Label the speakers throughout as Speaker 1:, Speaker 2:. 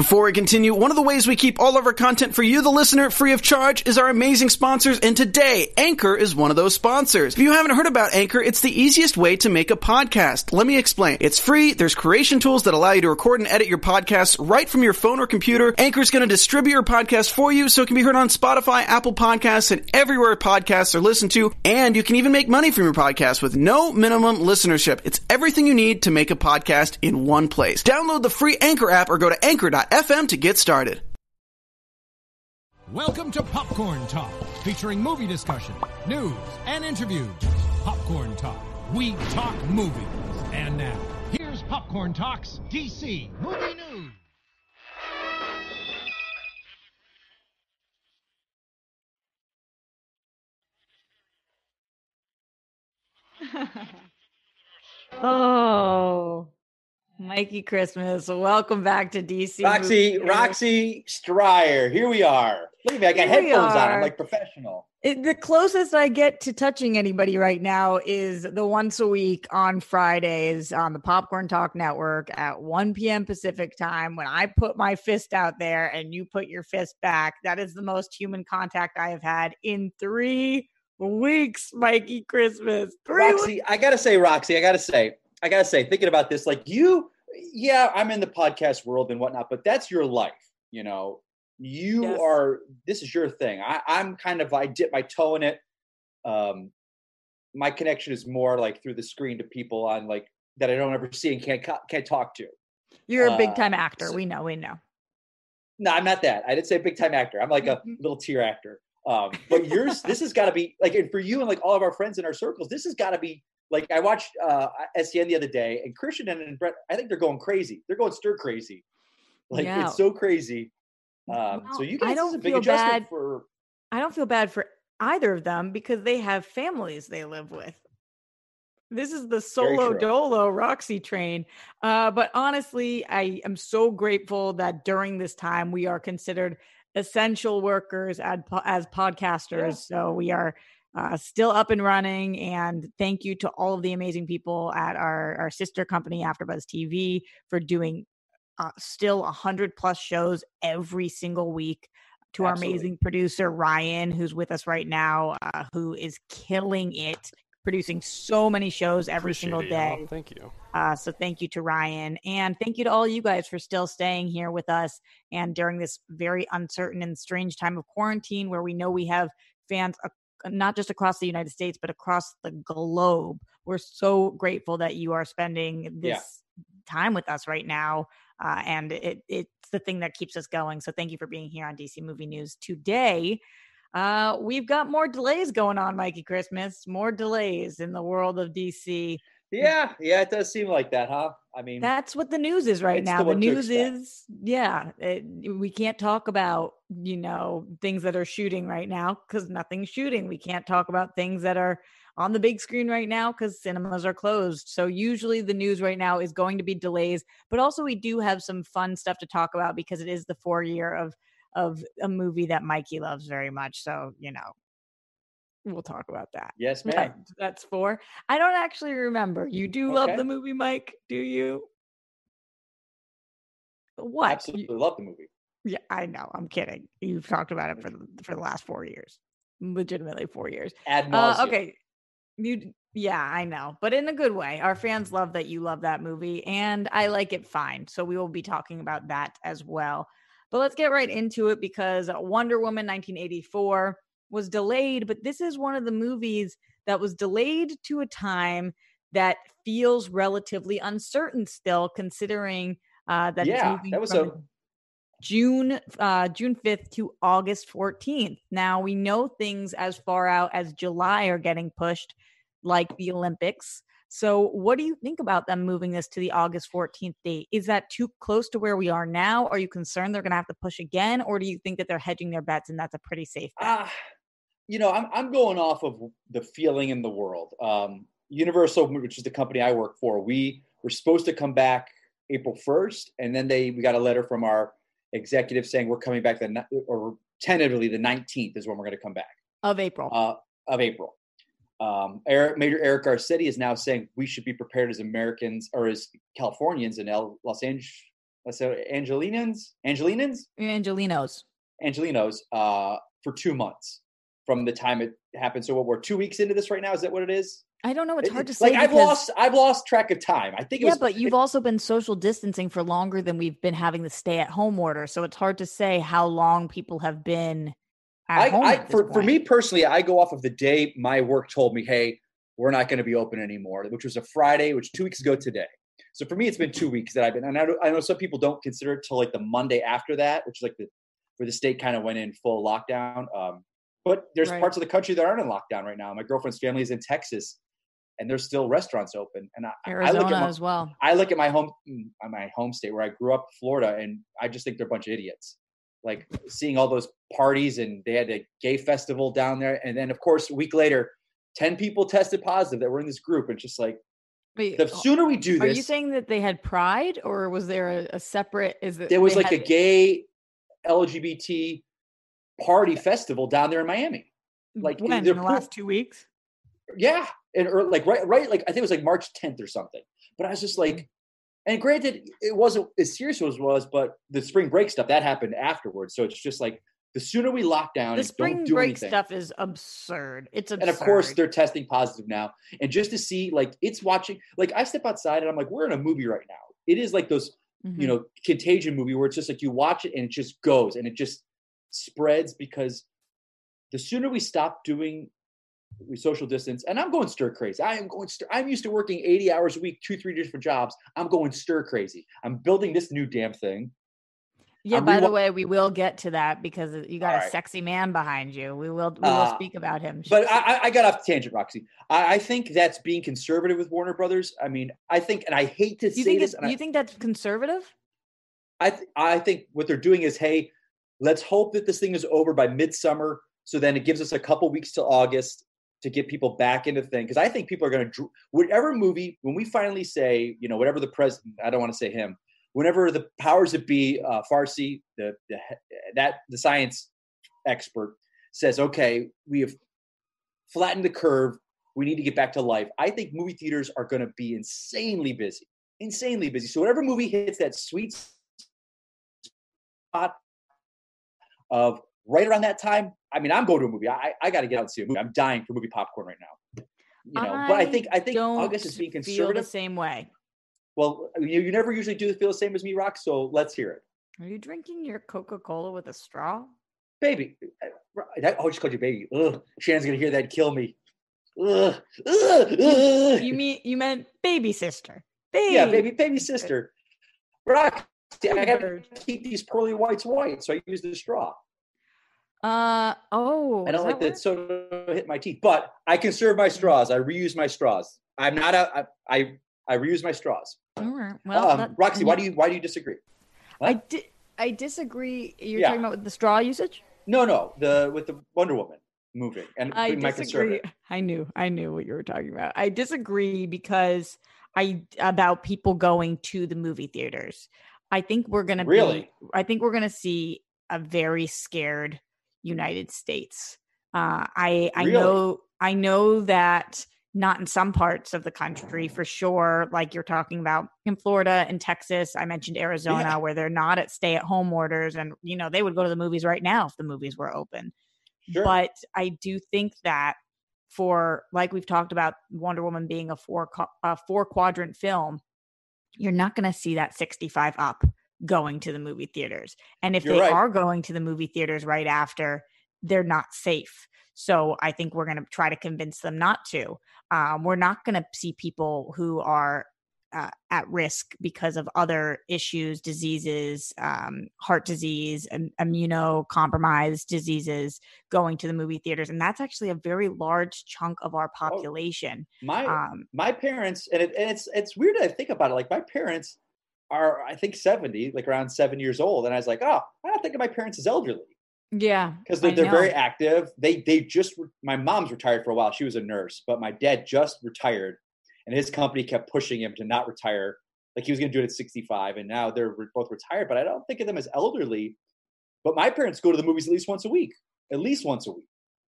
Speaker 1: Before we continue, one of the ways we keep all of our content for you, the listener, free of charge is our amazing sponsors, and today, Anchor is one of those sponsors. If you haven't heard about Anchor, it's the easiest way to make a podcast. Let me explain. It's free, there's creation tools that allow you to record and edit your podcasts right from your phone or computer. Anchor's going to distribute your podcast for you so it can be heard on Spotify, Apple Podcasts, and everywhere podcasts are listened to, and you can even make money from your podcast with no minimum listenership. It's everything you need to make a podcast in one place. Download the free Anchor app or go to anchor.fm to get started.
Speaker 2: Welcome to Popcorn Talk, featuring movie discussion, news, and interviews. Popcorn Talk. We talk movies. And now, here's Popcorn Talk's DC Movie News.
Speaker 3: Oh, Mikey Christmas, welcome back to DC.
Speaker 4: Roxy Stryer, here we are. Look at me, I got headphones on, I'm like professional.
Speaker 3: The closest I get to touching anybody right now is the once a week on Fridays on the Popcorn Talk Network at 1 p.m. Pacific time when I put my fist out there and you put your fist back. That is the most human contact I have had in 3 weeks, Mikey Christmas.
Speaker 4: Roxy, I gotta say, thinking about this, like I'm in the podcast world and whatnot, but that's your life, you know. This is your thing. I'm kind of, I dip my toe in it. My connection is more like through the screen to people on like that I don't ever see and can't talk to.
Speaker 3: You're a big time actor. We know.
Speaker 4: No, I'm not that. I didn't say big time actor. I'm like a little tier actor. But yours, this has got to be like, and for you and like all of our friends in our circles, this has got to be like, I watched SCN the other day, and Christian and Brett, I think they're going crazy. They're going stir crazy. Like, It's so crazy. So you guys, this is a big adjustment for.
Speaker 3: I don't feel bad for either of them because they have families they live with. This is the solo dolo Roxy train. But honestly, I am so grateful that during this time we are considered essential workers as podcasters. Yeah. So we are still up and running. And thank you to all of the amazing people at our sister company, AfterBuzz TV, for doing still 100+ shows every single week. To our amazing producer, Ryan, who's with us right now, who is killing it, producing so many shows every single day.
Speaker 5: Y'all. Thank you.
Speaker 3: So thank you to Ryan. And thank you to all you guys for still staying here with us. And during this very uncertain and strange time of quarantine, where we know we have fans not just across the United States, but across the globe. We're so grateful that you are spending this time with us right now. And it's the thing that keeps us going. So thank you for being here on DC Movie News today. We've got more delays going on, Mikey Christmas. More delays in the world of DC.
Speaker 4: Yeah, it does seem like that, huh? I mean,
Speaker 3: that's what the news is right now. The news is, we can't talk about, things that are shooting right now because nothing's shooting. We can't talk about things that are on the big screen right now because cinemas are closed. So usually the news right now is going to be delays, but also we do have some fun stuff to talk about because it is the 4th year of a movie that Mikey loves very much. So, we'll talk about that.
Speaker 4: Yes, ma'am.
Speaker 3: That's 4. I don't actually remember. You do love the movie, Mike? Do you? What?
Speaker 4: Absolutely love the movie.
Speaker 3: Yeah, I know. I'm kidding. You've talked about it for the last 4 years. Legitimately 4 years.
Speaker 4: Ad nauseum.
Speaker 3: Okay. Yeah, I know. But in a good way. Our fans love that you love that movie, and I like it fine. So we will be talking about that as well. But let's get right into it because Wonder Woman 1984 was delayed, but this is one of the movies that was delayed to a time that feels relatively uncertain still, considering that it's moving
Speaker 4: that was
Speaker 3: from June 5th to August 14th. Now we know things as far out as July are getting pushed, like the Olympics. So what do you think about them moving this to the August 14th date? Is that too close to where we are now? Are you concerned they're going to have to push again? Or do you think that they're hedging their bets and that's a pretty safe bet?
Speaker 4: I'm going off of the feeling in the world. Universal, which is the company I work for, we were supposed to come back April 1st. And then we got a letter from our executive saying we're coming back or tentatively the 19th is when we're going to come back.
Speaker 3: Of April.
Speaker 4: Major Eric Garcetti is now saying we should be prepared as Americans or as Californians in Los Angeles Angelinos for 2 months from the time it happened. So we're 2 weeks into this right now. Is that what it is?
Speaker 3: I don't know. It's hard to say.
Speaker 4: Like I've lost track of time. I think it was.
Speaker 3: But you've also been social distancing for longer than we've been having the stay-at-home order. So it's hard to say how long people have been at home.
Speaker 4: For me personally, I go off of the day my work told me, "Hey, we're not going to be open anymore," which was a Friday, which 2 weeks ago today. So for me, it's been 2 weeks that I've been. And I know some people don't consider it till like the Monday after that, which is like where the state kind of went in full lockdown. But there's parts of the country that aren't in lockdown right now. My girlfriend's family is in Texas, and there's still restaurants open. And
Speaker 3: Arizona as well.
Speaker 4: I look at my home state where I grew up, Florida, and I just think they're a bunch of idiots. Like seeing all those parties, and they had a gay festival down there, and then of course a week later, 10 people tested positive that were in this group, and just like the sooner we do this.
Speaker 3: Are you saying that they had Pride, or was there a separate?
Speaker 4: There was like a gay LGBT party festival down there in Miami. Like
Speaker 3: when, in the last 2 weeks?
Speaker 4: Yeah. And like right, like I think it was like March 10th or something. But I was just like, and granted, it wasn't as serious as it was, but the spring break stuff that happened afterwards. So it's just like the sooner we lock down,
Speaker 3: the spring break stuff is absurd. It's absurd.
Speaker 4: And of course, they're testing positive now. And just to see, like, it's watching, like, I step outside and I'm like, we're in a movie right now. It is like those, Contagion movie where it's just like you watch it and it just goes and it just spreads, because the sooner we stop doing social distance, and I'm going stir crazy. I'm used to working 80 hours a week, 2-3 different jobs. I'm going stir crazy. I'm building this new damn thing.
Speaker 3: Yeah, by the way, we will get to that because you got a sexy man behind you. We will speak about him.
Speaker 4: But I got off the tangent, Roxy. I think that's being conservative with Warner Brothers. I mean, I think, and I hate to say this.
Speaker 3: You think that's conservative?
Speaker 4: I think what they're doing is, hey, let's hope that this thing is over by midsummer, so then it gives us a couple weeks till August to get people back into the thing. Because I think people are going to, whatever movie, when we finally say, whatever the president, I don't want to say him, whenever the powers that be, Farsi, the science expert, says, okay, we have flattened the curve, we need to get back to life. I think movie theaters are going to be insanely busy. So whatever movie hits that sweet spot of right around that time, I mean, I'm going to a movie. I got to get out and see a movie. I'm dying for movie popcorn right now. But I think August is being conservative.
Speaker 3: Feel the same way.
Speaker 4: Well, you never usually feel the same as me, Rock, so let's hear it.
Speaker 3: Are you drinking your Coca-Cola with a straw?
Speaker 4: Baby. I just called you baby. Ugh. Shannon's going to hear that and kill me. Ugh. Ugh.
Speaker 3: You meant baby sister.
Speaker 4: Yeah, baby sister. Rock, I got to keep these pearly whites white, so I use the straw. I don't like that soda hit my teeth, but I conserve my straws. I reuse my straws. I'm not I reuse my straws.
Speaker 3: All right. Well,
Speaker 4: Roxy, why do you disagree? What?
Speaker 3: I disagree. You're talking about with the straw usage?
Speaker 4: No, with the Wonder Woman movie and
Speaker 3: I disagree. I knew what you were talking about. I disagree because about people going to the movie theaters. I think we're going to see a very scared United States. I know that not in some parts of the country for sure, like you're talking about in Florida and Texas. I mentioned Arizona where they're not at stay-at-home orders, and they would go to the movies right now if the movies were open. Sure. But I do think that for, like we've talked about, Wonder Woman being a four quadrant film, you're not going to see that 65 up going to the movie theaters. And if are going to the movie theaters right after, they're not safe. So I think we're going to try to convince them not to. We're not going to see people who are at risk because of other issues, diseases, heart disease, immunocompromised diseases going to the movie theaters. And that's actually a very large chunk of our population.
Speaker 4: My parents, and it's weird to think about it. Like my parents are, I think 70, like around 7 years old. And I was like, I don't think of my parents as elderly.
Speaker 3: Yeah.
Speaker 4: Because they're very active. My mom's retired for a while. She was a nurse, but my dad just retired. And his company kept pushing him to not retire. Like he was going to do it at 65. And now they're both retired. But I don't think of them as elderly. But my parents go to the movies at least once a week.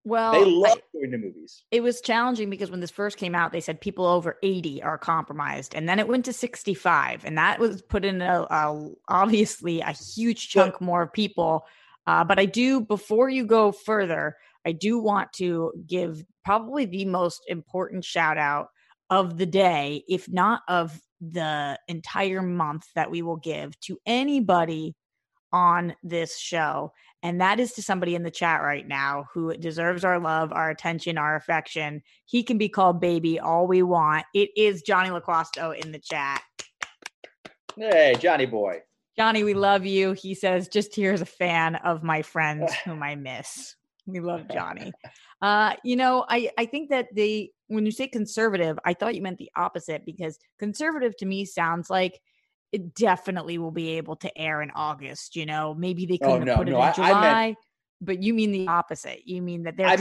Speaker 3: Well,
Speaker 4: they love going to movies.
Speaker 3: It was challenging because when this first came out, they said people over 80 are compromised, and then it went to 65, and that was put in obviously a huge chunk more of people. But I do, before you go further, I do want to give probably the most important shout out of the day, if not of the entire month, that we will give to anybody on this show. And that is to somebody in the chat right now who deserves our love, our attention, our affection. He can be called baby all we want. It is Johnny LaQuasto in the chat.
Speaker 4: Hey, Johnny boy.
Speaker 3: Johnny, we love you. He says, just here as a fan of my friends whom I miss. We love Johnny. I think that when you say conservative, I thought you meant the opposite, because conservative to me sounds like it definitely will be able to air in August. Maybe they couldn't have put it in July, but you mean the opposite. You mean that they're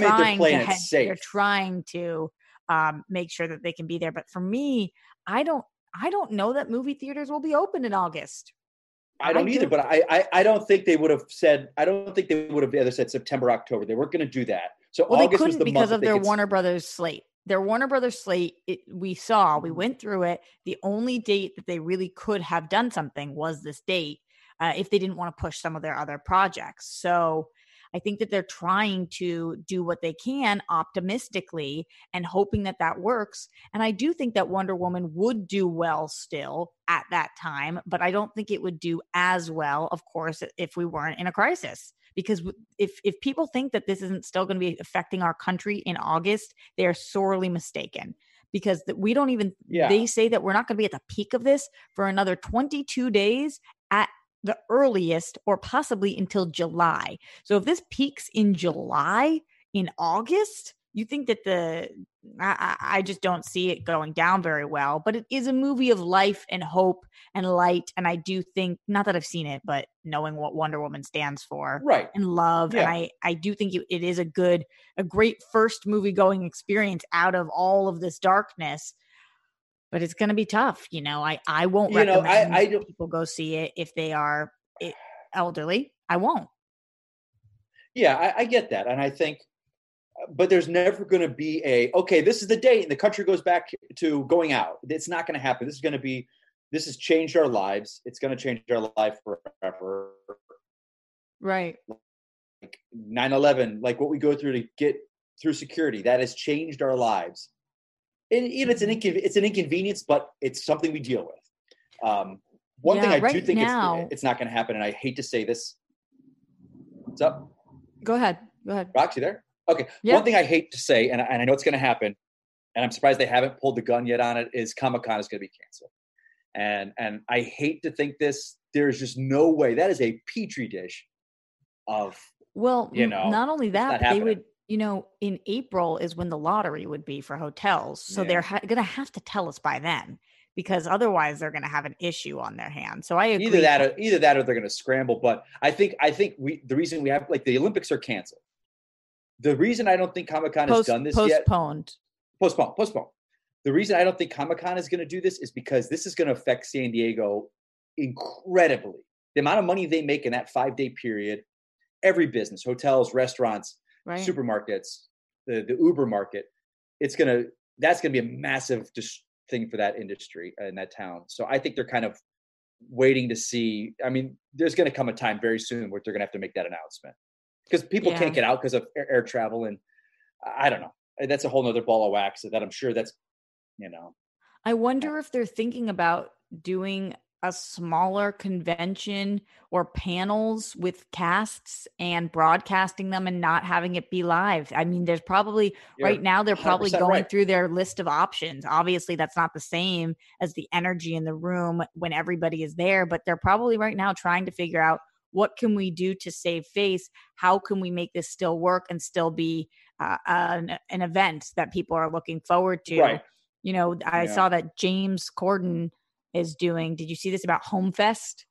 Speaker 3: trying to make sure that they can be there. But for me, I don't know that movie theaters will be open in August.
Speaker 4: I don't either, but I don't think they would have said, either said September, October. They weren't going to do that. So
Speaker 3: August
Speaker 4: they couldn't,
Speaker 3: was the because of their Warner Brothers slate. Their Warner Brothers slate, we went through it. The only date that they really could have done something was this date, if they didn't want to push some of their other projects. So I think that they're trying to do what they can optimistically and hoping that works. And I do think that Wonder Woman would do well still at that time, but I don't think it would do as well, of course, if we weren't in a crisis. Because if people think that this isn't still going to be affecting our country in August, they are sorely mistaken. Because we don't even, they say that we're not going to be at the peak of this for another 22 days at the earliest, or possibly until July. So if this peaks in July, in August, you think that I just don't see it going down very well. But it is a movie of life and hope and light. And I do think, not that I've seen it, but knowing what Wonder Woman stands for,
Speaker 4: right,
Speaker 3: and love. Yeah. And I do think it is a great first movie going experience out of all of this darkness. But it's going to be tough. I won't recommend people go see it if they are elderly. I won't.
Speaker 4: Yeah, I get that. And I think, but there's never going to be this is the date and the country goes back to going out. It's not going to happen. This has changed our lives. It's going to change our life forever.
Speaker 3: Right.
Speaker 4: Like 9/11, like what we go through to get through security, that has changed our lives. And it's an inconvenience, but it's something we deal with. One thing I do think it's not going to happen, and I hate to say this. What's up?
Speaker 3: Go ahead.
Speaker 4: Roxy, there? Okay. Yeah. One thing I hate to say, and I know it's going to happen, and I'm surprised they haven't pulled the gun yet on it, is Comic-Con is going to be canceled. And I hate to think this. There's just no way. That is a petri dish of,
Speaker 3: not only that, but they would, in April is when the lottery would be for hotels. So they're going to have to tell us by then, because otherwise they're going to have an issue on their hands. So I agree.
Speaker 4: Either that or they're going to scramble. But I think the reason we have, like, the Olympics are canceled. The reason I don't think Comic-Con has done this yet. Postponed. The reason I don't think Comic-Con is going to do this is because this is going to affect San Diego incredibly. The amount of money they make in that 5-day period, every business, hotels, restaurants, right, supermarkets, the Uber market, that's going to be a massive thing for that industry in that town. So I think they're kind of waiting to see. I mean, there's going to come a time very soon where they're going to have to make that announcement, because people can't get out because of air travel. And I don't know. That's a whole nother ball of wax that I'm sure that's,
Speaker 3: I wonder if they're thinking about doing a smaller convention or panels with casts and broadcasting them and not having it be live. I mean, there's probably right now they're probably going through their list of options. Obviously, that's not the same as the energy in the room when everybody is there, but they're probably right now trying to figure out, what can we do to save face? How can we make this still work and still be an event that people are looking forward to?
Speaker 4: Right.
Speaker 3: I saw that James Corden is doing. Did you see this about HomeFest?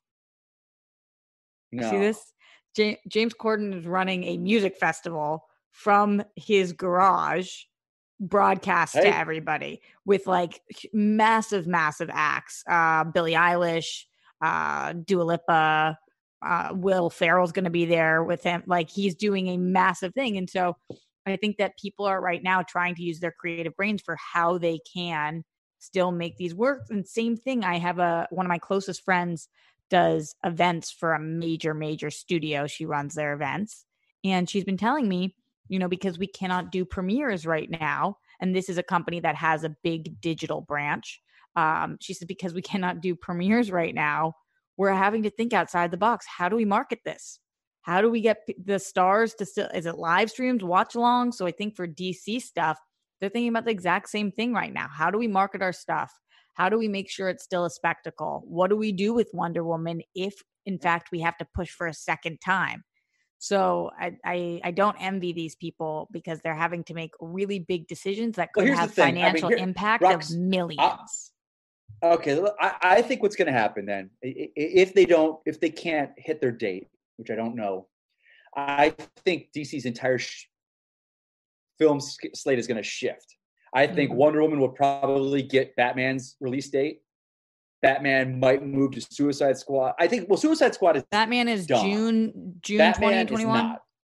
Speaker 4: No.
Speaker 3: See this? James Corden is running a music festival from his garage, broadcast to everybody with like massive acts. Billie Eilish, Dua Lipa, Will Ferrell's going to be there with him. Like, he's doing a massive thing. And so I think that people are right now trying to use their creative brains for how they can still make these work. And same thing, I have one of my closest friends does events for a major studio. She runs their events. And she's been telling me, because we cannot do premieres right now, and this is a company that has a big digital branch. She said, because we cannot do premieres right now, we're having to think outside the box. How do we market this? How do we get the stars to still, is it live streams, watch along? So I think for DC stuff, they're thinking about the exact same thing right now. How do we market our stuff? How do we make sure it's still a spectacle? What do we do with Wonder Woman if, in fact, we have to push for a second time? So I don't envy these people because they're having to make really big decisions that could have financial impact of millions.
Speaker 4: Okay, I think what's going to happen then, if they can't hit their date, which I don't know, I think DC's entire film slate is going to shift. I think Wonder Woman will probably get Batman's release date. Batman might move to Suicide Squad. I think, Suicide Squad is
Speaker 3: Batman is
Speaker 4: done.
Speaker 3: June 2021.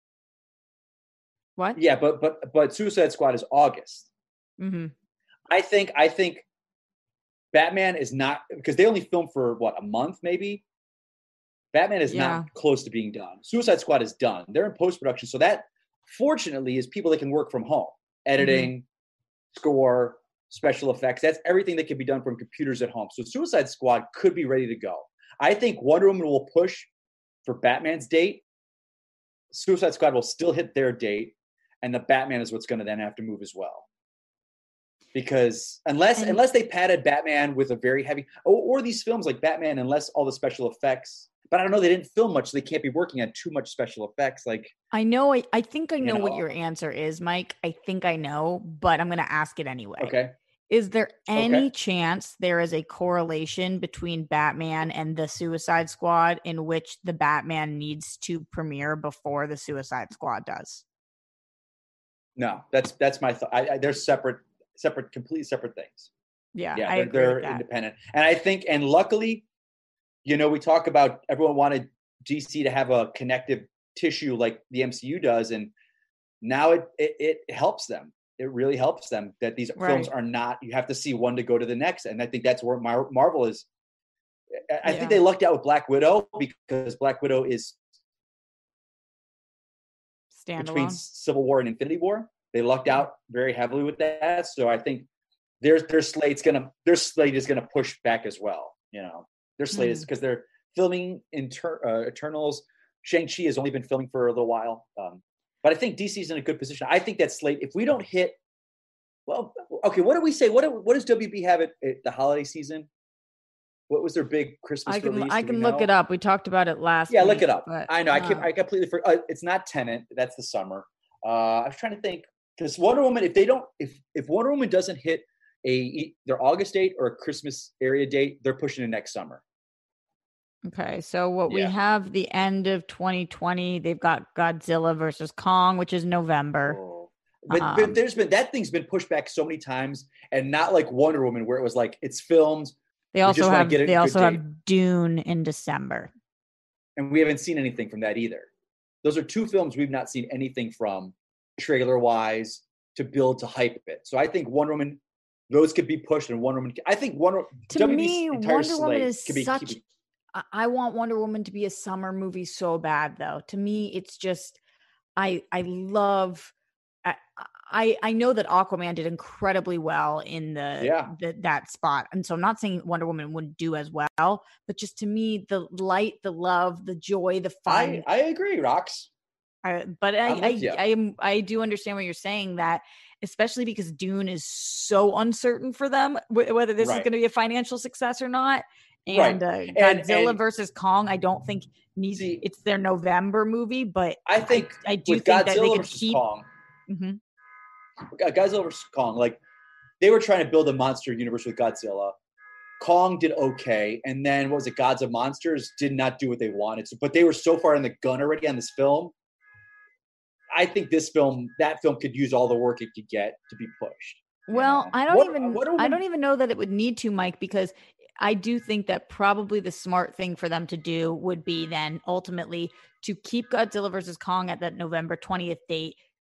Speaker 3: What?
Speaker 4: Yeah, but Suicide Squad is August.
Speaker 3: Mm-hmm.
Speaker 4: I think Batman is not, because they only filmed for a month maybe. Batman is not close to being done. Suicide Squad is done. They're in post-production. So that, fortunately, is people that can work from home. Editing, score, special effects. That's everything that can be done from computers at home. So Suicide Squad could be ready to go. I think Wonder Woman will push for Batman's date. Suicide Squad will still hit their date. And the Batman is what's going to then have to move as well. Because unless they padded Batman with a very heavy, or these films like Batman, unless all the special effects, but I don't know, they didn't film much, so they can't be working on too much special effects. Like,
Speaker 3: I know, I think I know what your answer is, Mike. I think I know, but I'm going to ask it anyway.
Speaker 4: Okay.
Speaker 3: Is there any chance there is a correlation between Batman and the Suicide Squad in which the Batman needs to premiere before the Suicide Squad does?
Speaker 4: No, that's my thought. They're separate, completely separate things.
Speaker 3: Yeah,
Speaker 4: they're independent. And I think, and luckily, we talk about everyone wanted DC to have a connective tissue like the MCU does, and now it helps them. It really helps them that these films are not, you have to see one to go to the next. And I think that's where Marvel is. I think they lucked out with Black Widow, because Black Widow is
Speaker 3: standalone
Speaker 4: between Civil War and Infinity War. They lucked out very heavily with that. So I think their slate is gonna push back as well. Their slate is, because they're filming Eternals. Shang-Chi has only been filming for a little while. But I think DC's in a good position. I think that slate, if we don't hit, what do we say? What does WB have at the holiday season? What was their big Christmas release?
Speaker 3: I can look it up. We talked about it last week.
Speaker 4: Yeah, look it up. I know. I completely forgot. It's not Tenet. That's the summer. I was trying to think, because Wonder Woman, if Wonder Woman doesn't hit their August date or a Christmas area date, they're pushing it next summer.
Speaker 3: Okay, so we have the end of 2020, they've got Godzilla versus Kong, which is November.
Speaker 4: Oh. But that thing's been pushed back so many times, and not like Wonder Woman, where it was like it's filmed.
Speaker 3: They also have Dune in December,
Speaker 4: and we haven't seen anything from that either. Those are two films we've not seen anything from, trailer wise, to build to hype it. So I think Wonder Woman, those could be pushed, and Wonder Woman. I think Wonder Woman is such.
Speaker 3: I want Wonder Woman to be a summer movie so bad, though. To me, it's just, I love, I know that Aquaman did incredibly well in that spot. And so I'm not saying Wonder Woman wouldn't do as well, but just to me, the light, the love, the joy, the fun.
Speaker 4: I agree, Rox.
Speaker 3: I do understand what you're saying, that especially because Dune is so uncertain for them, whether this is going to be a financial success or not. And Godzilla versus Kong, I don't think it's their November movie, but
Speaker 4: I think
Speaker 3: I do think
Speaker 4: Godzilla
Speaker 3: that they could
Speaker 4: versus
Speaker 3: keep
Speaker 4: Kong. Godzilla versus Kong, like they were trying to build a monster universe with Godzilla. Kong did okay, and then what was it? Gods of Monsters did not do what they wanted to, but they were so far in the gun already on this film. I think that film could use all the work it could get to be pushed.
Speaker 3: Well, I don't even know that it would need to, Mike, because I do think that probably the smart thing for them to do would be then ultimately to keep Godzilla versus Kong at that November 20th date,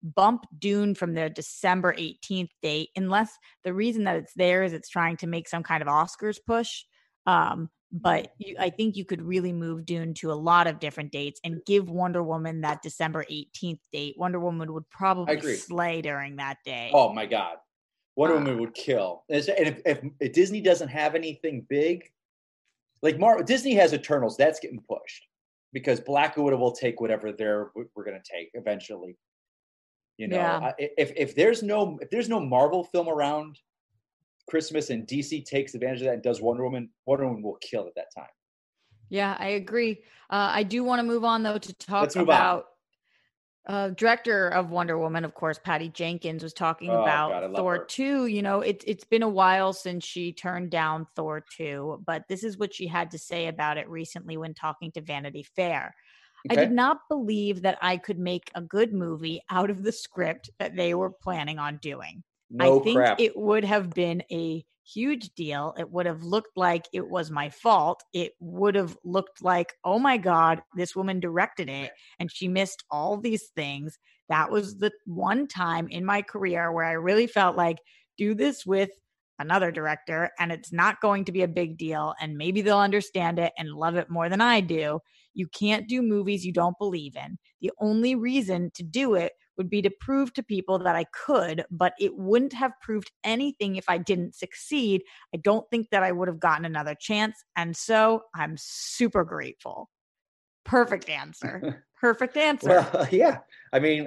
Speaker 3: bump Dune from their December 18th date, unless the reason that it's there is it's trying to make some kind of Oscars push. But I think you could really move Dune to a lot of different dates and give Wonder Woman that December 18th date. Wonder Woman would probably slay during that day.
Speaker 4: Oh my God. Wonder Woman would kill. And if Disney doesn't have anything big, like Disney has Eternals, that's getting pushed because Black Widow will take whatever we're going to take eventually. You know,
Speaker 3: Yeah.
Speaker 4: If there's no Marvel film around Christmas and DC takes advantage of that and does Wonder Woman will kill at that time.
Speaker 3: Yeah, I agree. I do want to move on though to talk about director of Wonder Woman, of course, Patty Jenkins was talking about Thor 2. You know, it's been a while since she turned down Thor 2, but this is what she had to say about it recently when talking to Vanity Fair. Okay. I did not believe that I could make a good movie out of the script that they were planning on doing. I think it would have been a huge deal. It would have looked like it was my fault. It would have looked like, oh my God, this woman directed it and she missed all these things. That was the one time in my career where I really felt like, do this with another director and it's not going to be a big deal and maybe they'll understand it and love it more than I do. You can't do movies you don't believe in. The only reason to do it would be to prove to people that I could, but it wouldn't have proved anything if I didn't succeed. I don't think that I would have gotten another chance. And so I'm super grateful. Perfect answer. Perfect answer.
Speaker 4: Well, yeah. I mean,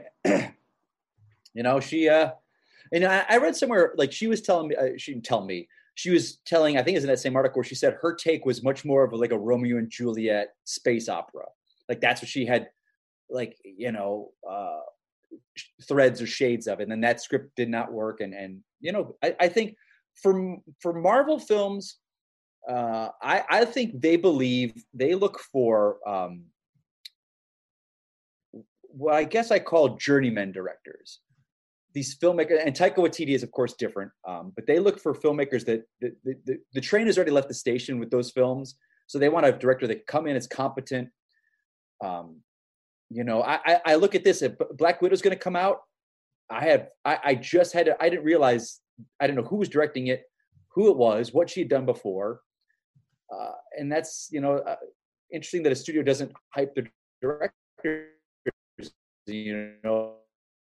Speaker 4: you know, she, and I read somewhere, like she was telling me, she didn't tell me, she was telling, I think it's in that same article where she said her take was much more of like a Romeo and Juliet space opera. Like that's what she had, like, you know, threads or shades of it. And then that script did not work. And you know, I think for Marvel films, I think they look for what I guess I call journeyman directors. These filmmakers, and Taika Waititi is of course different, but they look for filmmakers that the train has already left the station with those films. So they want a director that come in as competent. You know, I look at this, if Black Widow's going to come out, I didn't realize, I didn't know who was directing it, who it was, what she had done before. And that's, you know, interesting that a studio doesn't hype the directors, you know.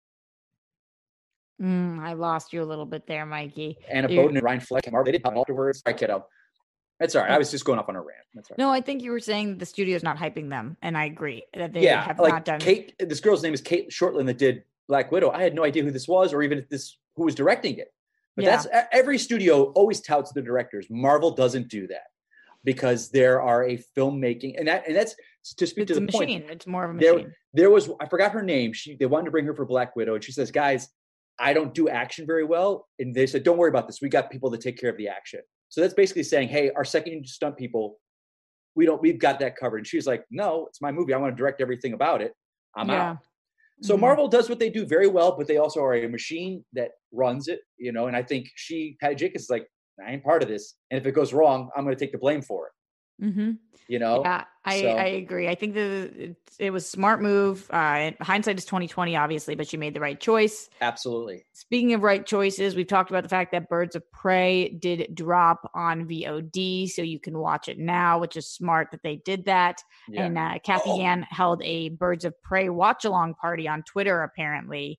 Speaker 3: I lost you a little bit there, Mikey.
Speaker 4: Anna Boden and Ryan Fleck, they didn't afterwards. I kiddo. That's all right. I was just going off on a rant. That's all right.
Speaker 3: No, I think you were saying the studio's not hyping them, and I agree that they have not done.
Speaker 4: Kate, this girl's name is Kate Shortland that did Black Widow. I had no idea who this was, or even who was directing it. But that's every studio always touts the directors. Marvel doesn't do that because there are a filmmaking, and that's to speak to the point.
Speaker 3: It's more of a machine.
Speaker 4: There was, I forgot her name. They wanted to bring her for Black Widow, and she says, "Guys, I don't do action very well." And they said, "Don't worry about this. We got people that take care of the action." So that's basically saying, hey, our second stunt people, we've got that covered. And she was like, no, it's my movie. I want to direct everything about it. I'm out. So Marvel does what they do very well, but they also are a machine that runs it, you know. And I think Patty Jenkins is like, I ain't part of this. And if it goes wrong, I'm going to take the blame for it.
Speaker 3: Mm-hmm.
Speaker 4: You know?
Speaker 3: Yeah, I agree. I think it was a smart move. Hindsight is 20/20, obviously, but she made the right choice.
Speaker 4: Absolutely.
Speaker 3: Speaking of right choices, we've talked about the fact that Birds of Prey did drop on VOD, so you can watch it now, which is smart that they did that. Yeah. And Kathy Yan held a Birds of Prey watch-along party on Twitter, apparently.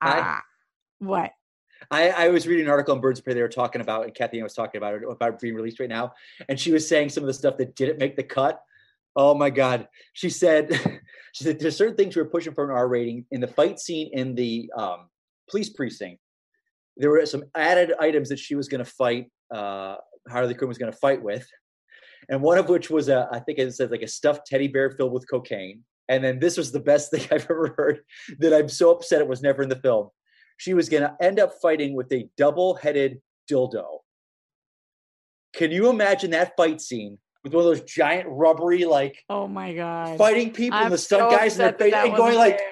Speaker 3: What?
Speaker 4: I was reading an article on Birds of Prey they were talking about, and Kathy Ann was talking about it, about being released right now. And she was saying some of the stuff that didn't make the cut. Oh my God. She said there's certain things we were pushing for an R rating. In the fight scene in the police precinct, there were some added items that she was going to fight, Harley Quinn was going to fight with. And one of which was I think it said like a stuffed teddy bear filled with cocaine. And then this was the best thing I've ever heard that I'm so upset it was never in the film. She was going to end up fighting with a double-headed dildo. Can you imagine that fight scene with one of those giant rubbery, like,
Speaker 3: oh my God,
Speaker 4: fighting people and the stunt guys in their face and going like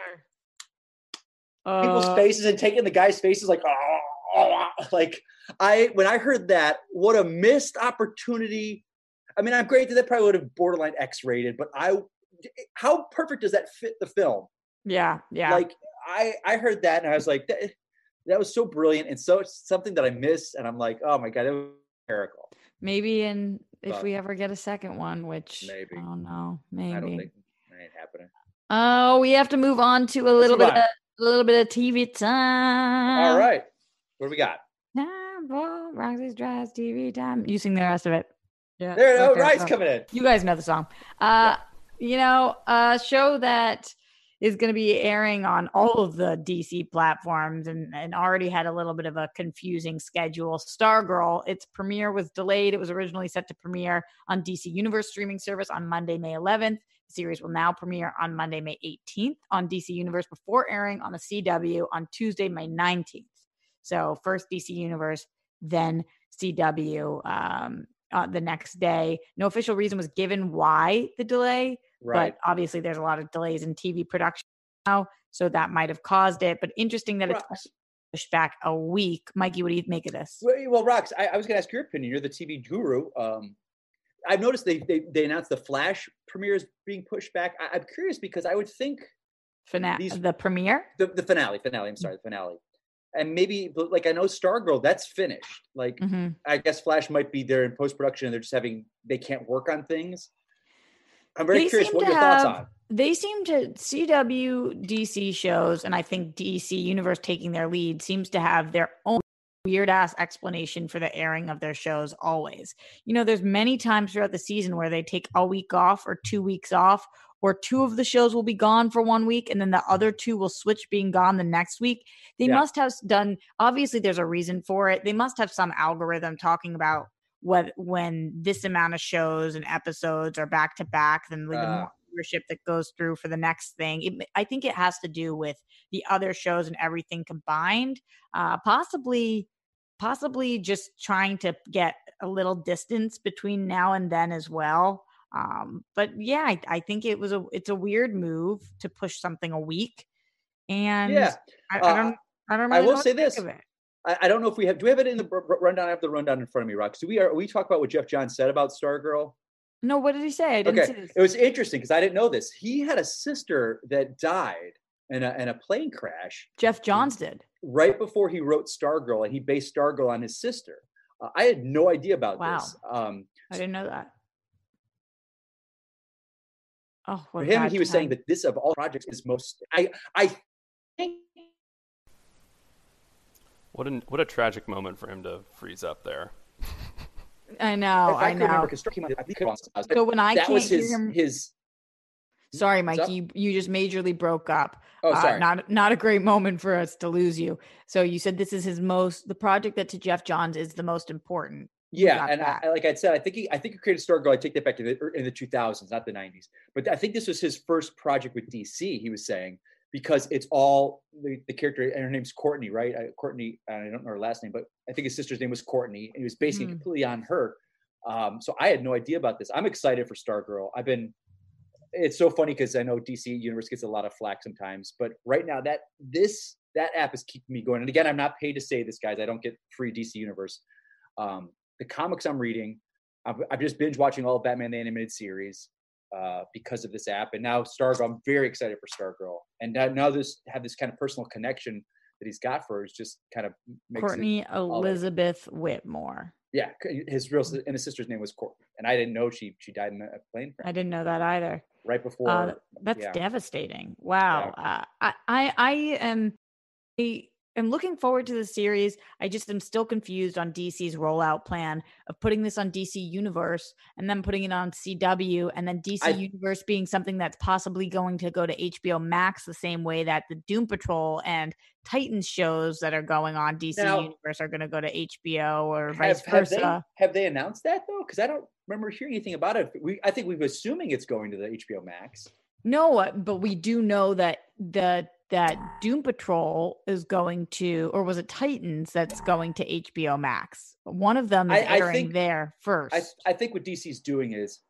Speaker 4: people's faces and taking the guys' faces like, like when I heard that, what a missed opportunity. I mean, I'm great that probably would have borderline X-rated, but how perfect does that fit the film?
Speaker 3: Yeah.
Speaker 4: Like, I heard that and I was like, that was so brilliant and so something that I missed. And I'm like, oh my God, it was miracle.
Speaker 3: Maybe if we ever get a second one, which
Speaker 4: maybe.
Speaker 3: I don't know, maybe. I
Speaker 4: don't think it ain't happening.
Speaker 3: Oh, we have to move on to a little bit of TV time.
Speaker 4: All right. What do we got?
Speaker 3: Time for Roxy's Drives TV time. You sing the rest of it.
Speaker 4: Yeah. There, Ryan's coming in.
Speaker 3: You guys know the song. A show that is going to be airing on all of the DC platforms and already had a little bit of a confusing schedule. Stargirl, its premiere was delayed. It was originally set to premiere on DC Universe streaming service on Monday, May 11th. The series will now premiere on Monday, May 18th on DC Universe before airing on the CW on Tuesday, May 19th. So first DC Universe, then CW the next day. No official reason was given why the delay. Right. But obviously there's a lot of delays in TV production now, so that might have caused it. But interesting that it's pushed back a week. Mikey, what do you make of this?
Speaker 4: Well, Rox, I was going to ask your opinion. You're the TV guru. I've noticed they announced the Flash premiere is being pushed back. I'm curious because I would think
Speaker 3: the premiere?
Speaker 4: The finale. I'm sorry, the finale. And maybe, like, I know Stargirl, that's finished. Like, I guess Flash might be there in post-production and they're just they can't work on things. I'm very curious what your thoughts on.
Speaker 3: They seem to, CW, DC shows, and I think DC Universe taking their lead, seems to have their own weird-ass explanation for the airing of their shows always. There's many times throughout the season where they take a week off or 2 weeks off, or two of the shows will be gone for 1 week, and then the other two will switch being gone the next week. They must have done, obviously there's a reason for it. They must have some algorithm talking about when this amount of shows and episodes are back to back, then the more viewership that goes through for the next thing. I think it has to do with the other shows and everything combined. Possibly just trying to get a little distance between now and then as well. But yeah, I think it's a weird move to push something a week. And I don't really
Speaker 4: I will say this. I don't know if do we have it in the rundown? I have the rundown in front of me, Rox. We talk about what Jeff Johns said about Stargirl?
Speaker 3: No, what did he say? I didn't see this.
Speaker 4: It was interesting because I didn't know this. He had a sister that died in a plane crash.
Speaker 3: Jeff Johns did.
Speaker 4: Right before he wrote Stargirl, and he based Stargirl on his sister. I had no idea about this.
Speaker 3: I didn't know that. Oh,
Speaker 4: for him, he was saying that this of all projects is most. I think.
Speaker 5: What a tragic moment for him to freeze up there.
Speaker 3: I know. So when I can't hear him, sorry, Mikey, you just majorly broke up.
Speaker 4: Oh, sorry.
Speaker 3: Not a great moment for us to lose you. So you said this is the project that to Jeff Johns is the most important.
Speaker 4: Yeah, and like I said, I think he created Stargirl. I take that back to in the 2000s, not the 90s. But I think this was his first project with DC. He was saying because it's all the character, and her name's Courtney, right? Courtney, I don't know her last name, but I think his sister's name was Courtney, and he was basing it completely on her. So I had no idea about this. I'm excited for Stargirl. It's so funny because I know DC Universe gets a lot of flack sometimes, but right now that app is keeping me going. And again, I'm not paid to say this, guys. I don't get free DC Universe. The comics I'm reading, I've just binge watching all of Batman the Animated Series because of this app, and now Stargirl. I'm very excited for Stargirl, and now this kind of personal connection that he's got for her is just kind of makes
Speaker 3: Courtney Elizabeth Whitmore.
Speaker 4: Yeah, his sister's name was Courtney, and I didn't know she died in a plane crash.
Speaker 3: I didn't know that either.
Speaker 4: Right before.
Speaker 3: That's devastating. Wow. Yeah. I am looking forward to the series. I just am still confused on DC's rollout plan of putting this on DC Universe and then putting it on CW, and then DC Universe being something that's possibly going to go to HBO Max the same way that the Doom Patrol and Titans shows that are going on DC Universe are going to go to HBO or vice versa.
Speaker 4: Have they announced that though? Because I don't remember hearing anything about it. I think we've assuming it's going to the HBO Max.
Speaker 3: No, but we do know that that Doom Patrol is going to, or was it Titans that's going to HBO Max? One of them is airing there first.
Speaker 4: I think what DC's doing is,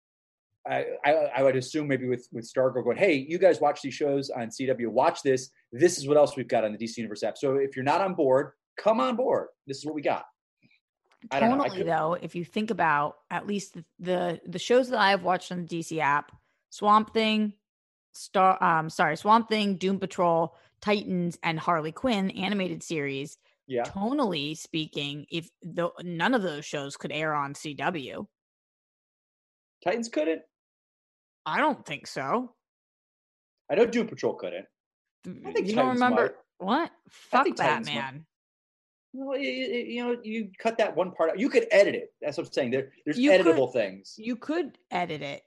Speaker 4: I would assume maybe with Stargirl going, hey, you guys watch these shows on CW, watch this. This is what else we've got on the DC Universe app. So if you're not on board, come on board. This is what we got.
Speaker 3: Totally, though, if you think about at least the shows that I have watched on the DC app, Swamp Thing, Swamp Thing, Doom Patrol, Titans and Harley Quinn animated series,
Speaker 4: Yeah.
Speaker 3: tonally speaking, if none of those shows could air on CW.
Speaker 4: Titans couldn't?
Speaker 3: I don't think so.
Speaker 4: I know Doom Patrol couldn't. I think
Speaker 3: you don't
Speaker 4: Titans
Speaker 3: remember
Speaker 4: might.
Speaker 3: what?
Speaker 4: I
Speaker 3: Fuck
Speaker 4: think Titans might.
Speaker 3: Batman.
Speaker 4: Well, you cut that one part out. You could edit it. That's what I'm saying. There's
Speaker 3: You
Speaker 4: editable things.
Speaker 3: You could edit it.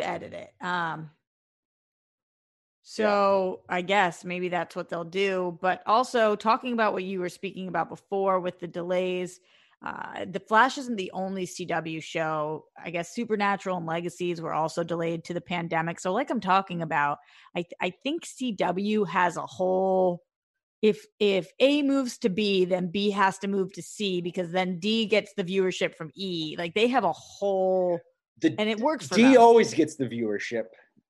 Speaker 3: So I guess maybe that's what they'll do. But also talking about what you were speaking about before with the delays, The Flash isn't the only CW show. I guess Supernatural and Legacies were also delayed to the pandemic. So like I'm talking about, I think CW has a whole, if A moves to B, then B has to move to C because then D gets the viewership from E. Like they have a whole, and it works for
Speaker 4: D
Speaker 3: them.
Speaker 4: always gets the viewership.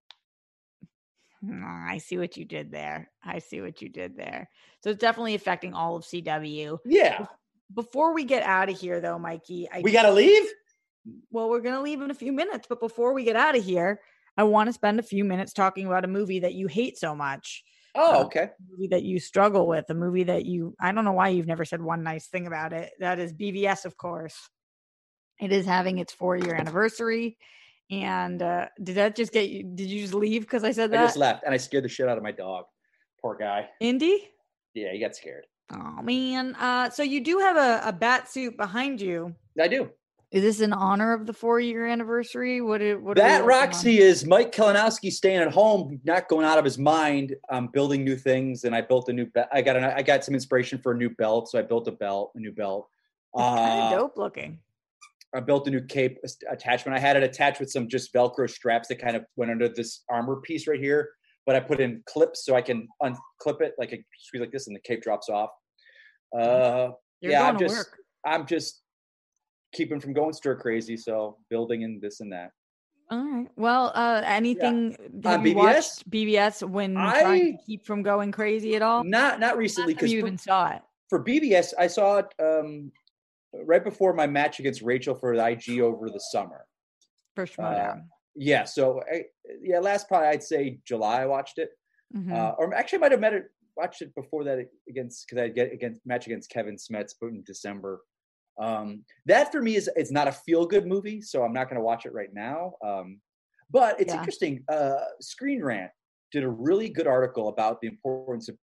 Speaker 3: I see what you did there. So it's definitely affecting all of CW.
Speaker 4: Yeah.
Speaker 3: Before we get out of here, though, Mikey,
Speaker 4: we got to leave?
Speaker 3: Well, we're going to leave in a few minutes. But before we get out of here, I want to spend a few minutes talking about a movie that you hate so much.
Speaker 4: Oh, okay.
Speaker 3: A movie that you struggle with, a movie that I don't know why you've never said one nice thing about it. That is BVS, of course. It is having its 4-year anniversary. And did that just get you? Did you just leave because I said that?
Speaker 4: I just left and I scared the shit out of my dog. Poor guy.
Speaker 3: Indy?
Speaker 4: Yeah, he got scared.
Speaker 3: Oh, man. So you do have a bat suit behind you.
Speaker 4: I do.
Speaker 3: Is this in honor of the 4-year anniversary? What
Speaker 4: that Roxy is Mike Kalinowski staying at home, not going out of his mind, building new things. And I built a new belt. I got some inspiration for a new belt. So I built a new belt.
Speaker 3: Kind of dope looking.
Speaker 4: I built a new cape attachment. I had it attached with some just Velcro straps that kind of went under this armor piece right here. But I put in clips so I can unclip it, like a squeeze like this, and the cape drops off. I'm just keeping from going stir crazy. So building and this and that.
Speaker 3: All right. Well, anything
Speaker 4: have you
Speaker 3: BBS? Watched BBS when trying to keep from going crazy at all?
Speaker 4: Not recently.
Speaker 3: Because you even saw it.
Speaker 4: For BBS, I saw it right before my match against Rachel for the IG over the summer.
Speaker 3: First one.
Speaker 4: Yeah. So last probably I'd say July I watched it.
Speaker 3: Mm-hmm.
Speaker 4: Or actually I might have watched it before that because I get match against Kevin Smets in December. That for me is not a feel good movie, so I'm not going to watch it right now. But it's interesting. Screen Rant did a really good article about the importance of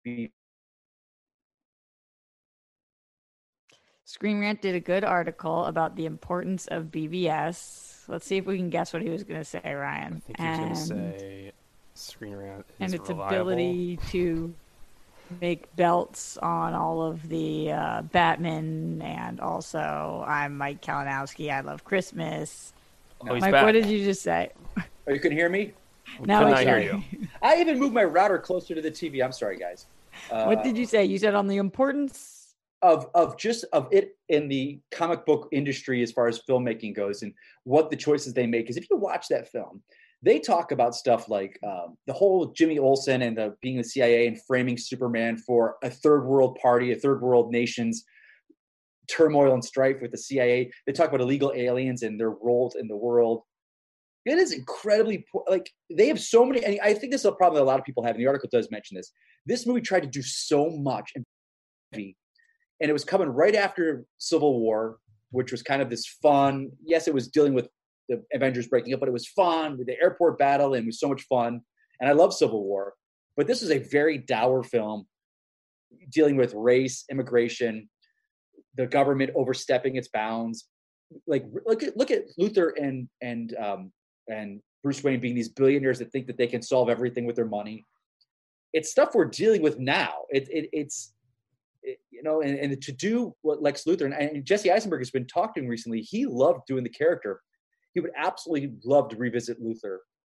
Speaker 3: Screen Rant did a good article about the importance of BBS. Let's see if we can guess what he was going to say, Ryan.
Speaker 5: I think he was going to say Screen Rant is
Speaker 3: and its
Speaker 5: reliable.
Speaker 3: Ability to make belts on all of the Batman, and also I'm Mike Kalinowski. I love Christmas.
Speaker 5: Oh,
Speaker 3: Mike,
Speaker 5: back.
Speaker 3: what did you just say?
Speaker 4: Oh, you can hear me?
Speaker 3: Now
Speaker 5: I hear you.
Speaker 4: I even moved my router closer to the TV. I'm sorry, guys.
Speaker 3: What did you say? You said on the importance
Speaker 4: of it in the comic book industry as far as filmmaking goes and what the choices they make. Because if you watch that film, they talk about stuff like the whole Jimmy Olsen and being the CIA and framing Superman for a third world party, a third world nation's turmoil and strife with the CIA. They talk about illegal aliens and their roles in the world. It is incredibly they have so many. And I think this is a problem that a lot of people have. And the article does mention this. This movie tried to do so much and it was coming right after Civil War, which was kind of this fun. Yes, it was dealing with the Avengers breaking up, but it was fun with the airport battle, and it was so much fun. And I love Civil War, but this was a very dour film dealing with race, immigration, the government overstepping its bounds. Like look at Luthor and Bruce Wayne being these billionaires that think that they can solve everything with their money. It's stuff we're dealing with now. It's and to do what Lex Luthor and Jesse Eisenberg has been talking recently, he loved doing the character. He would absolutely love to revisit Luthor.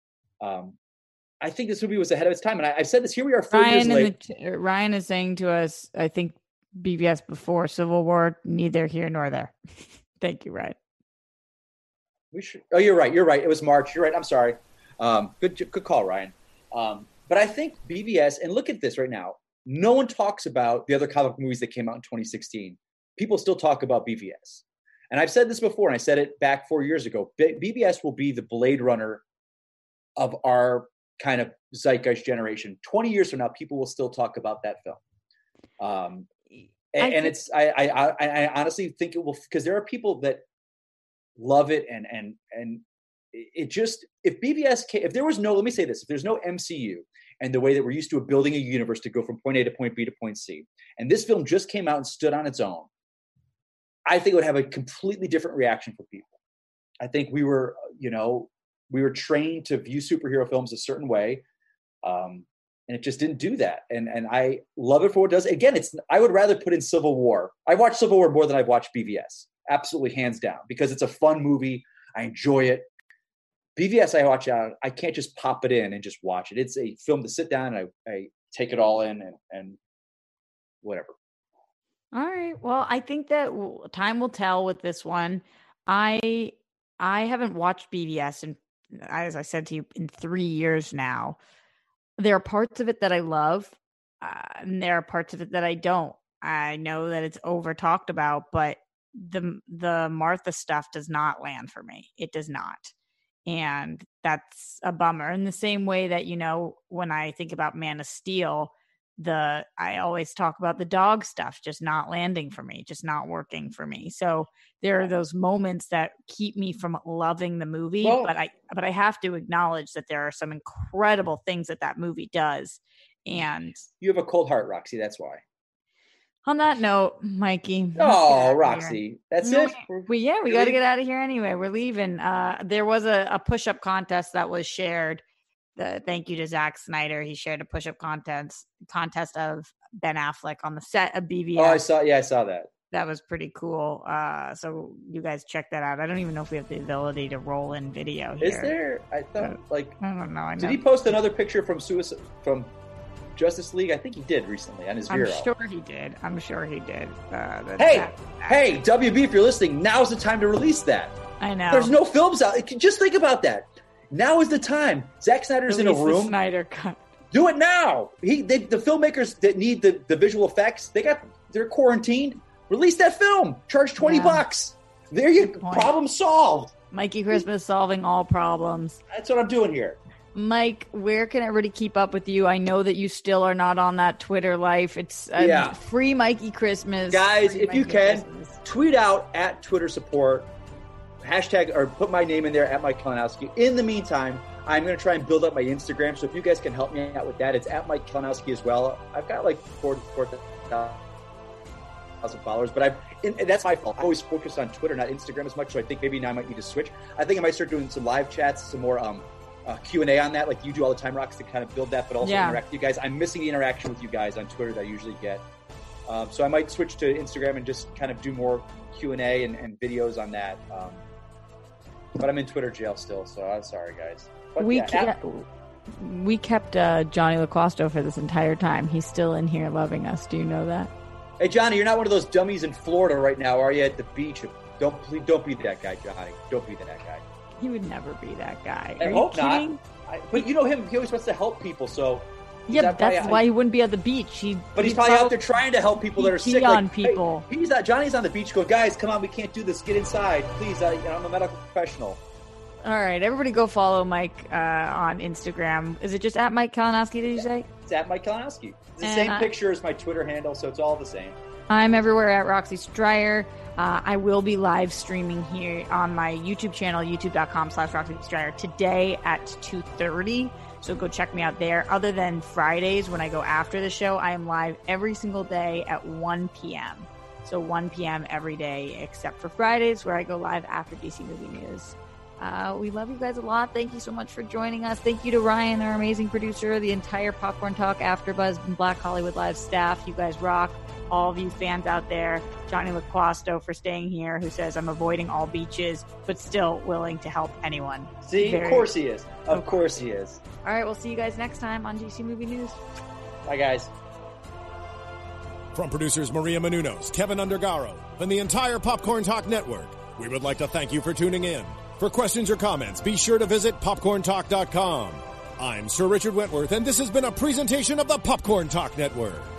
Speaker 4: I think this movie was ahead of its time. And I've said this, here we are 4 years late.
Speaker 3: Ryan is saying to us, I think BVS before Civil War, neither here nor there. Thank you, Ryan.
Speaker 4: Oh, you're right. It was March. You're right. I'm sorry. Good call, Ryan. But I think BVS, and look at this right now. No one talks about the other comic movies that came out in 2016. People still talk about BVS. And I've said this before, and I said it back 4 years ago. BVS will be the Blade Runner of our kind of zeitgeist generation. 20 years from now, people will still talk about that film. I honestly think it will, because there are people that love it, and it just, if let me say this, if there's no MCU and the way that we're used to building a universe to go from point A to point B to point C, and this film just came out and stood on its own, I think it would have a completely different reaction for people. I think we were trained to view superhero films a certain way. And it just didn't do that. And I love it for what it does. Again, I would rather put in Civil War. I watched Civil War more than I've watched BVS. Absolutely, hands down, because it's a fun movie. I enjoy it. BVS, I can't just pop it in and just watch it. It's a film to sit down and I take it all in and whatever.
Speaker 3: All right. Well, I think that time will tell with this one. I haven't watched BVS, and as I said to you, in 3 years now. There are parts of it that I love, and there are parts of it that I don't. I know that it's over talked about, but the Martha stuff does not land for me. It does not. And that's a bummer. In the same way that, when I think about Man of Steel, I always talk about the dog stuff just not landing for me, just not working for me. So there are those moments that keep me from loving the movie, but I have to acknowledge that there are some incredible things that movie does. And
Speaker 4: you have a cold heart, Roxy. That's why.
Speaker 3: On that note, Mikey.
Speaker 4: Oh, Roxy, that's it.
Speaker 3: We got to get out of here anyway. We're leaving. There was a push-up contest that was shared. Thank you to Zack Snyder. He shared a push-up contest of Ben Affleck on the set of BVS.
Speaker 4: Oh, I saw that.
Speaker 3: That was pretty cool. So you guys check that out. I don't even know if we have the ability to roll in video here.
Speaker 4: Is there? I thought
Speaker 3: I don't know.
Speaker 4: Did he post another picture from Justice League? I think he did recently on his Vero.
Speaker 3: I'm sure he did.
Speaker 4: Hey, WB, if you're listening, now's the time to release that.
Speaker 3: I know.
Speaker 4: There's no films out. Just think about that. Now is the time. Zack Snyder's in a room.
Speaker 3: The Snyder Cut.
Speaker 4: Do it now. The filmmakers that need the visual effects, they're quarantined. Release that film. Charge $20. There you go. Problem solved.
Speaker 3: Mikey Christmas solving all problems.
Speaker 4: That's what I'm doing here.
Speaker 3: Mike, where can everybody keep up with you? I know that you still are not on that Twitter life. It's free Mikey Christmas.
Speaker 4: Guys, if you can, tweet out at Twitter support, hashtag, or put my name in there at Mike Kalinowski. In the meantime, I'm going to try and build up my Instagram. So if you guys can help me out with that, it's at Mike Kalinowski as well. I've got like 4,000 followers, but that's my fault. I always focus on Twitter, not Instagram as much. So I think maybe now I might need to switch. I think I might start doing some live chats, some more Q&A on that, like you do all the time, Rox, to kind of build that, but also interact with you guys. I'm missing the interaction with you guys on Twitter that I usually get. So I might switch to Instagram and just kind of do more Q&A and videos on that. But I'm in Twitter jail still, so I'm sorry, guys. But
Speaker 3: we kept Johnny LaQuasto for this entire time. He's still in here loving us. Do you know that?
Speaker 4: Hey, Johnny, you're not one of those dummies in Florida right now, are you, at the beach? Don't be that guy, Johnny. Don't be that guy.
Speaker 3: He would never be that guy.
Speaker 4: I hope not. But you know him; he always wants to help people. So
Speaker 3: but that's why he wouldn't be at the beach.
Speaker 4: He's probably out there trying to help people that are sick.
Speaker 3: On people.
Speaker 4: Hey, Johnny's on the beach going, guys, come on, we can't do this. Get inside, please. I'm a medical professional.
Speaker 3: All right, everybody go follow Mike on Instagram. Is it just at Mike Kalinowski, did you say?
Speaker 4: It's at Mike Kalinowski. It's the same picture as my Twitter handle, so it's all the same.
Speaker 3: I'm everywhere at Roxy Stryer. I will be live streaming here on my YouTube channel, youtube.com/Roxy Stryer, today at 2:30. So go check me out there. Other than Fridays when I go after the show, I am live every single day at 1 p.m. So 1 p.m. every day except for Fridays where I go live after DC Movie News. We love you guys a lot. Thank you so much for joining us. Thank you to Ryan, our amazing producer, the entire Popcorn Talk, AfterBuzz, and Black Hollywood Live staff. You guys rock. All of you fans out there, Johnny LaQuasto for staying here, who says I'm avoiding all beaches, but still willing to help anyone.
Speaker 4: See, of course he is. Of course he is.
Speaker 3: All right, we'll see you guys next time on DC Movie News.
Speaker 4: Bye, guys.
Speaker 2: From producers Maria Menounos, Kevin Undergaro, and the entire Popcorn Talk Network, we would like to thank you for tuning in. For questions or comments, be sure to visit popcorntalk.com. I'm Sir Richard Wentworth, and this has been a presentation of the Popcorn Talk Network.